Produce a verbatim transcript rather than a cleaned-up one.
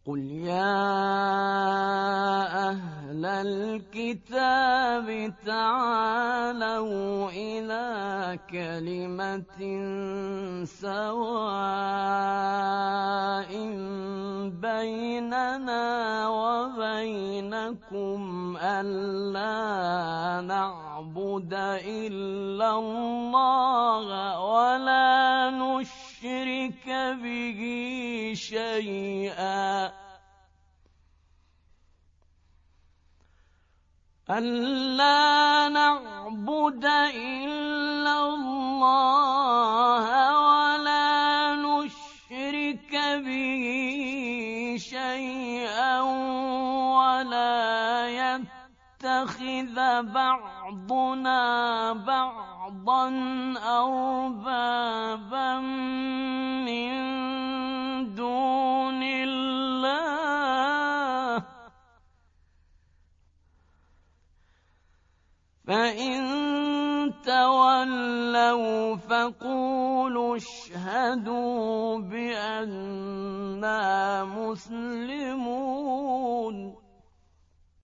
قل يا أهل الكتاب تعالوا إلى كلمة سواء بيننا وبينكم ألا نعبد إلا الله ولا نشرك به شيئا ألا نعبد إلا الله ولا نشرك به شيئا ولا يتخذ بعضنا بعضا أربابا من دون الله فإن تولوا فقولوا اشهدوا بأننا مسلمون